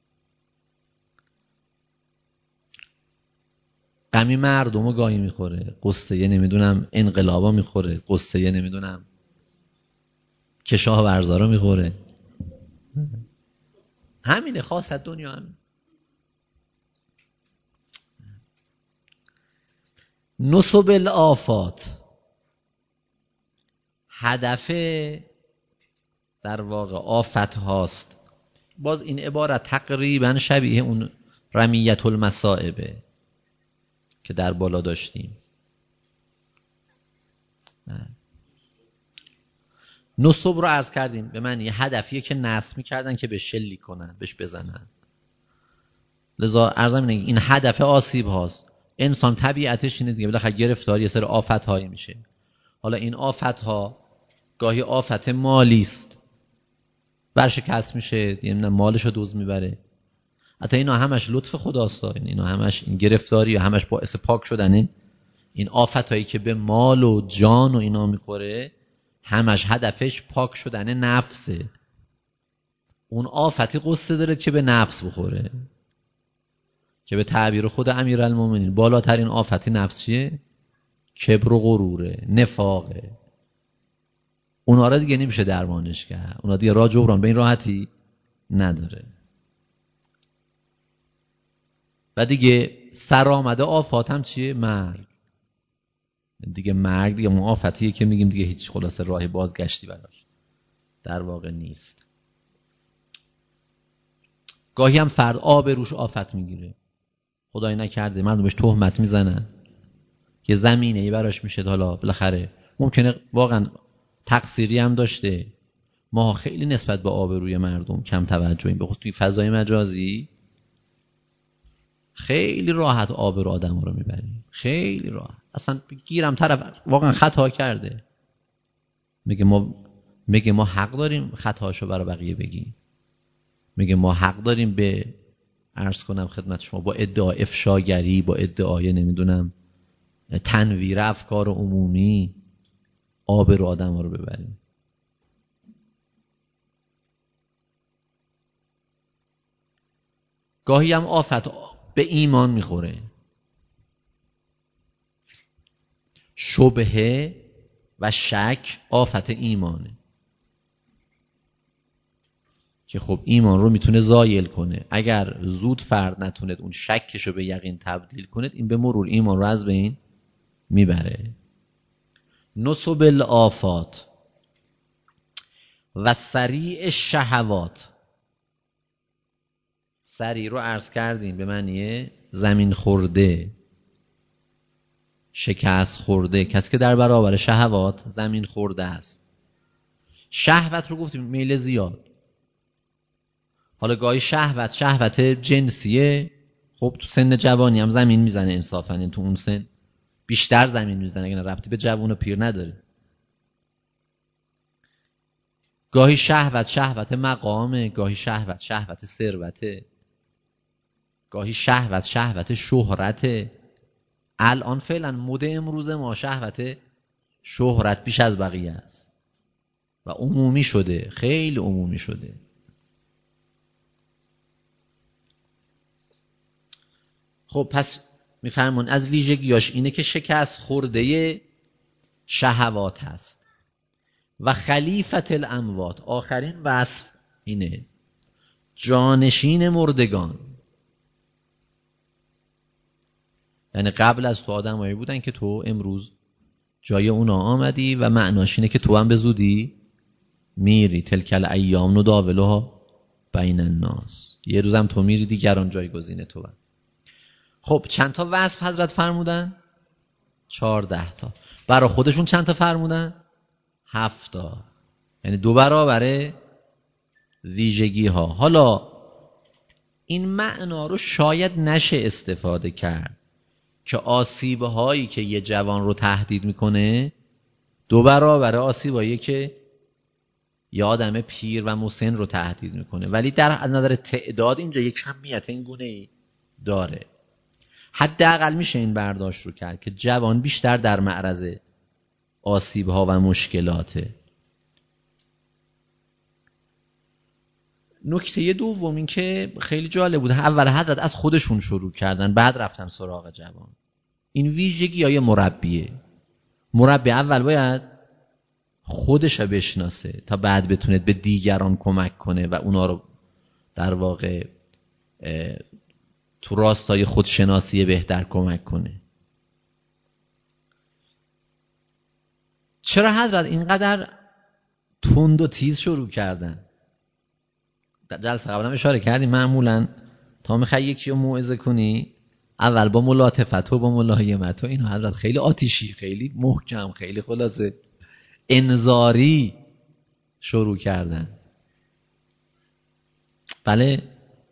S1: غمی مردمو گاهی میخوره، قصه یه نمیدونم انقلابا میخوره، قصه یه نمیدونم کشاورزا رو میخوره. همینه خاصت دنیا همین. نصب الآفات، هدف در واقع آفت هاست. باز این عبارت تقریبا شبیه اون رمیت المصائبه که در بالا داشتیم. نصب رو عرض کردیم به معنی هدفیه که نصب می‌کردن که به شلیک کنن، بهش بزنن. لذا عرضم اینه این هدف آسیب هاست. انسان طبیعتش اینه دیگه، بالاخره گرفتار یه سری آفت هایی میشه. حالا این آفت ها گاهی آفت مالی است، ورشکست میشه، یعنی مالشو دزد میبره. حتی اینا همش لطف خداست، اینا همش این گرفتاری و همش باعث پاک شدنه. این آفت هایی که به مال و جان و اینا میخوره همش هدفش پاک شدن نفسه. اون آفتی قصه داره که به نفس بخوره، که به تعبیر خود امیرالمومنین بالاترین آفتی نفس چیه؟ کبر و غروره، نفاقه. اونا را دیگه نمیشه درمانش کرد، اونا دیگه راه جبران به این راحتی نداره. و دیگه سرآمده آفات هم چیه؟ مرگ. دیگه مرگ دیگه اون آفتیه که میگیم دیگه هیچ خلاصه راه بازگشتی براش در واقع نیست. گاهی هم فرد آبروش آفت میگیره، خدای نکرده مردم بهش تهمت میزنن، یه زمینه‌ای براش میشه، حالا بالاخره ممکنه واقعا تقصیری هم داشته. ما خیلی نسبت به آبروی مردم کم توجهیم، به خصوص توی فضای مجازی خیلی راحت آبرو آدم رو میبریم، خیلی راحت. اصلا گیرم طرف واقعا خطا کرده، میگه ما حق داریم خطاشو برای بقیه بگیم، میگه ما حق داریم به عرض کنم خدمت شما با ادعای افشاگری، با ادعای نمیدونم تنویر افکار عمومی آبرو آدم رو ببریم. گاهی هم آفت به ایمان میخوره. شبهه و شک آفت ایمانه که خب ایمان رو میتونه زایل کنه. اگر زود فرد نتوند اون شکشو به یقین تبدیل کنه، این به مرور ایمان رو از بین میبره. نصب الآفات و سریع شهوات. سریع رو عرض کردیم به معنی زمین خورده، شکست خورده، کسی که در برابر شهوات زمین خورده است. شهوت رو گفتیم میل زیاد. حالا گاهی شهوت جنسیه، خب تو سن جوانی هم زمین میزنه انصافا، یعنی تو اون سن بیشتر زمین میزنه، اگه ربطی به جوان و پیر نداره. گاهی شهوت مقامه، گاهی شهوت ثروته، گاهی شهوت شهرته. الان فعلا مد امروز ما شهوت شهرت بیش از بقیه است و عمومی شده، خیلی عمومی شده. خب پس میفرمون از ویژگیاش اینه که شکست خورده شهوات هست. و خلیفت الاموات، آخرین وصف اینه، جانشین مردگان. یعنی قبل از تو آدمایی بودن که تو امروز جای اونا آمدی و معناش اینه که تو هم به زودی میری. تلک الایام نداولها بین الناس، یه روزم تو میری دیگران جایگزین تو هم. خب چند تا وصف حضرت فرمودن؟ 14 تا. برای خودشون چند تا فرمودن؟ 7 تا. یعنی 2 برابر ویژگی ها. حالا این معنا رو شاید نشه استفاده کرد که آسیب هایی که یه جوان رو تهدید میکنه 2 برابر آسیب هایی که یه آدم پیر و مسن رو تهدید میکنه، ولی در نظر تعداد اینجا یک کمیت این گونه ای داره. حداقل میشه این برداشت رو کرد که جوان بیشتر در معرض آسیب ها و مشکلاته. نکته دوم این که خیلی جالب بود، اول حضرت از خودشون شروع کردن، بعد رفتن سراغ جوان. این ویژگی های مربی اول باید خودش رو بشناسه تا بعد بتونه به دیگران کمک کنه و اونا رو در واقع تو راستای خودشناسی بهتر کمک کنه. چرا حضرت اینقدر تند و تیز شروع کردن. در جلسه قبلا اشاره کردیم معمولا تا میخوای یکی رو موعظه کنی اول با ملاطفت و با ملایمت و اینو حضرت خیلی آتیشی، خیلی محکم، خیلی خلاصه انذاری شروع کردن. بله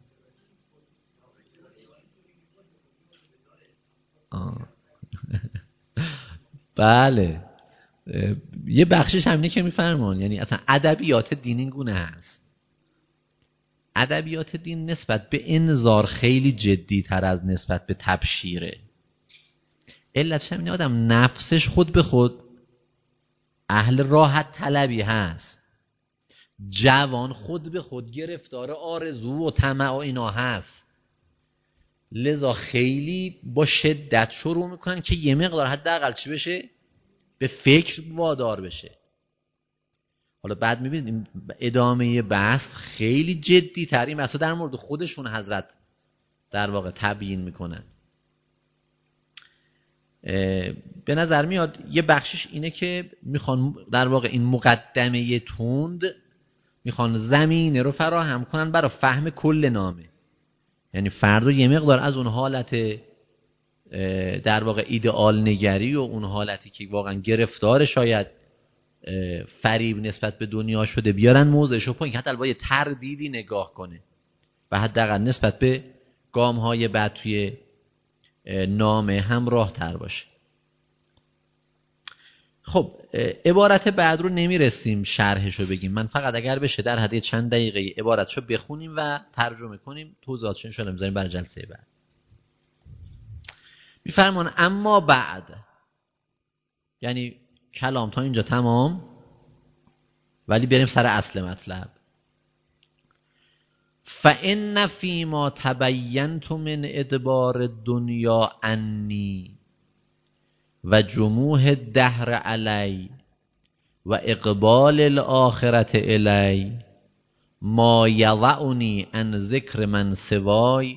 S1: بله یه بخشش همینه که میفرمان، یعنی اصلا ادبیات دین این گونه هست. ادبیات دین نسبت به انذار خیلی جدی تر از نسبت به تبشیره. علتش همینه آدم نفسش خود به خود اهل راحت طلبی هست، جوان خود به خود گرفتار آرزو و طمع و اینا هست، لذا خیلی با شدت شروع میکنن که یه مقدار حداقل چی بشه، به فکر وادار بشه. حالا بعد میبینید ادامه بحث خیلی جدی تر این بحثا در مورد خودشون حضرت در واقع تبیین میکنن. به نظر میاد یه بخشش اینه که میخوان در واقع این مقدمه تند میخوان زمینه رو فراهم کنن برای فهم کل نامه، یعنی فرد رو یه مقدار از اون حالت در واقع ایدئال نگری و اون حالتی که واقعا گرفتار شاید فریب نسبت به دنیا شده بیارن موضعش رو پایین، حتی با یه تردیدی نگاه کنه و حداقل نسبت به گام‌های بعد توی نامه همراه تر باشه. خب عبارت بعد رو نمیرسیم شرحش رو بگیم، من فقط اگر بشه در حد چند دقیقه عبارتش رو بخونیم و ترجمه کنیم، توضیحاتش ان شاءالله میذاریم برای جلسه بعد. میفرمان اما بعد، یعنی کلام تا اینجا تمام، ولی بریم سر اصل مطلب. فإن فيما تبینت من ادبار الدنیا انی و جموح الدهر علی و اقبال الآخرة الی ما یضعنی عن ذکر من سوای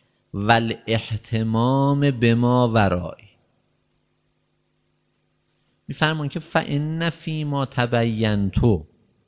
S1: والاهتمام بما ورای. میفرمان که فإن فیما تبینت،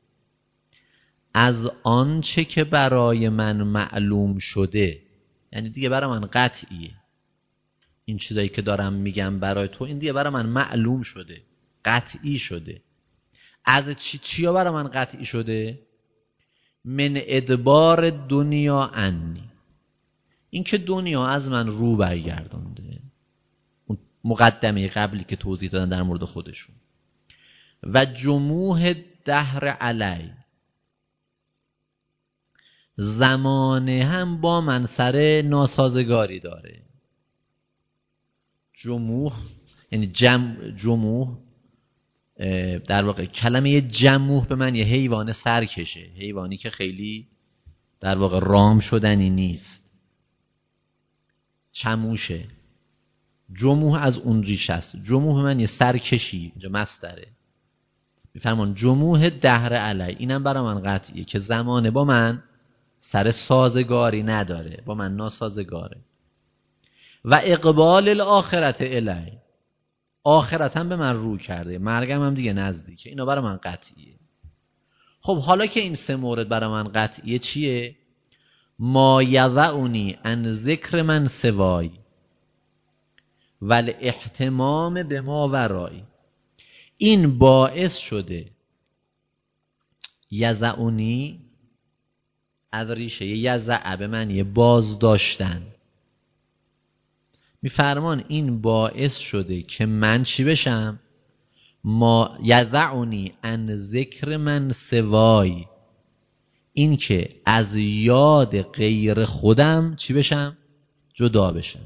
S1: از آنچه که برای من معلوم شده، یعنی دیگه برای من قطعیه، این چیزایی که دارم میگم برای تو این دیگه برای من معلوم شده، قطعی شده. از چیا برای من قطعی شده؟ من ادبار دنیا انی، این که دنیا از من رو برگردانده، اون مقدمه قبلی که توضیح دادن در مورد خودشون. و جموح دهر علی، زمانه هم با من سر ناسازگاری داره. جموح یعنی جموح در واقع کلمه جموح به من یه حیوان سرکشه، حیوانی که خیلی در واقع رام شدنی نیست، چموشه. جموح از اون ریشه است. جموح من یه سرکشی، اینجا مصدره. میفرمان جموح دهر علی، اینم برای من قطعیه که زمانه با من سر سازگاری نداره، با من ناسازگاره. و اقبال الاخرت الی، آخرتم به من رو کرده، مرگم هم دیگه نزدیکه، اینا برای من قطعیه. خب حالا که این سه مورد برای من قطعیه چیه؟ ما یضعنی عن ذکر من سوای والاهتمام بما ورای، این باعث شده یضعنی از ریشه یضع به معنی باز داشتن. میفرمان این باعث شده که من چی بشم؟ ما یضعنی عن ذکر من سوای، این که از یاد غیر خودم چی بشم؟ جدا بشم.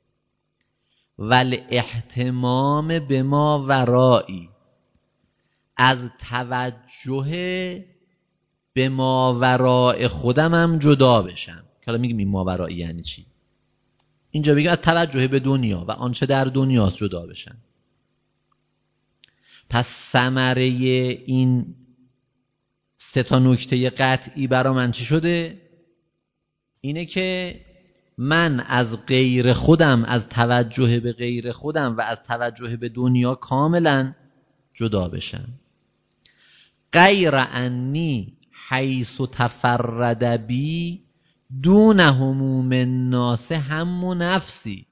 S1: والاهتمام بما ورایی، از توجه به ماوراء خودم هم جدا بشم. حالا میگم این ماورایی یعنی چی؟ اینجا بگم از توجه به دنیا و آنچه در دنیاست جدا بشم. پس ثمره این سه تا نکته قطعی برا من چی شده؟ اینه که من از غیر خودم، از توجه به غیر خودم و از توجه به دنیا کاملا جدا بشم. غیر انی حیث تفرد بی دون هموم الناس هم نفسی.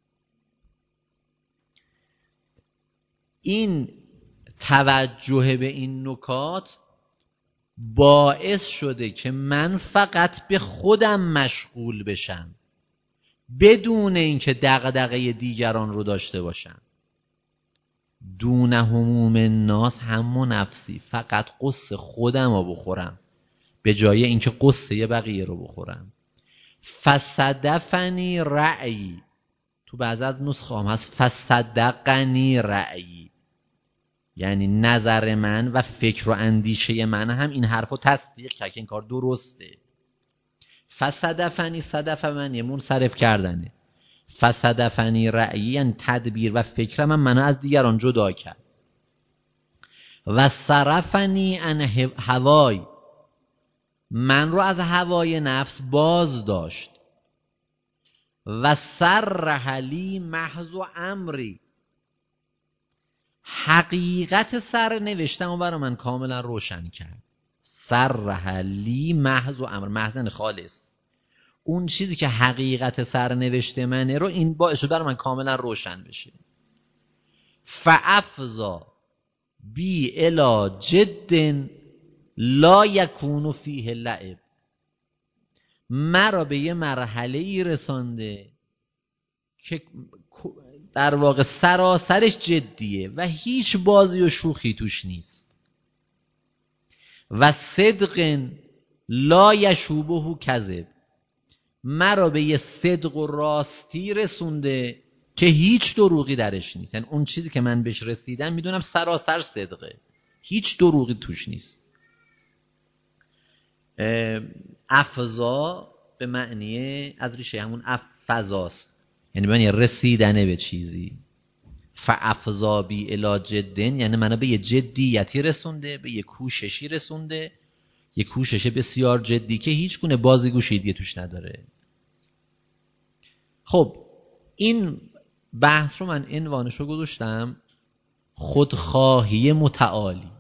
S1: این توجه به این نکات باعث شده که من فقط به خودم مشغول بشم بدون اینکه دغدغه دیگران رو داشته باشم. دون هموم الناس هم نفسی، فقط قصه خودم رو بخورم به جای اینکه قصه بقیه رو بخورم. فصدفنی رأیی، تو بعضی از نسخه هم هست فصدقنی رأیی، یعنی نظر من و فکر و اندیشه من هم این حرف رو تصدیق کرد که این کار درسته. فصدفنی، صدف من منصرف کردنه، فصدفنی رأیی یعنی تدبیر و فکر منو از دیگران جدا کرد. و صرفنی عن هوای، من رو از هوای نفس باز داشت. و سرح لی محض امری، حقیقت سرنوشتم رو برای من کاملا روشن کرد. سرح لی محض امر، محض خالص، اون چیزی که حقیقت سرنوشت منه رو این باعث شد برای من کاملا روشن بشه. فافضا بی الی جد لا یکون فیه لعب، مرا به یه مرحله ای رسانده که در واقع سراسرش جدیه و هیچ بازی و شوخی توش نیست. و صدق لا یشوبه کذب، مرا به یه صدق و راستی رسونده که هیچ دروغی درش نیست. یعنی اون چیزی که من بهش رسیدم میدونم سراسر صدقه، هیچ دروغی توش نیست. افضا به معنی از ریشه همون افضاست، یعنی به معنی رسیدنه به چیزی. فافضا بی الی جدن یعنی منو به یه جدیتی رسونده، به یه کوششی رسونده، یه کوشش بسیار جدی که هیچ گونه بازیگوشی توش نداره. خب این بحث رو من عنوانش رو گذاشتم خودخواهی متعالی.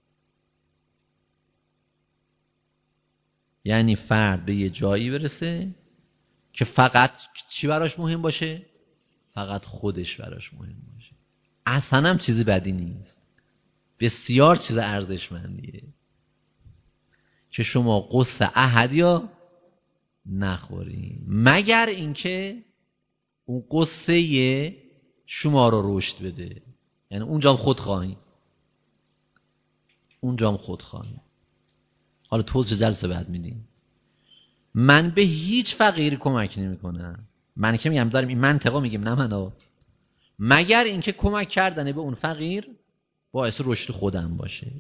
S1: یعنی فرد به یه جایی برسه که فقط چی براش مهم باشه؟ فقط خودش براش مهم باشه. اصلا هم چیزی بدی نیست، بسیار چیز ارزشمندیه که شما قصه احد یا نخورین، مگر اینکه اون قصه شما رو رشد بده. یعنی اونجا هم خودخواهی، اونجا هم خودخواهی. حالا توضیح جلسه بعد میدیم. من به هیچ فقیری کمک نمیکنم، من که میگم داریم این منطقه میگیم نه منو، مگر اینکه کمک کردن به اون فقیر باعث رشد خودم باشه.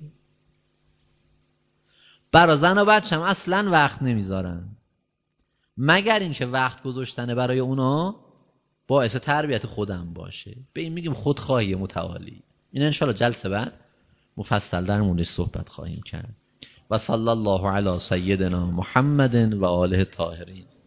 S1: برای زن و بچه‌م اصلا وقت نمیذارن، مگر اینکه وقت گذاشتن برای اونا باعث تربیت خودم باشه. به این میگیم خودخواهی متعالی. این انشاءالله جلسه بعد مفصل در موردش صحبت خواهیم کرد. و صلی الله علی سیدنا محمد و آله الطاهرین.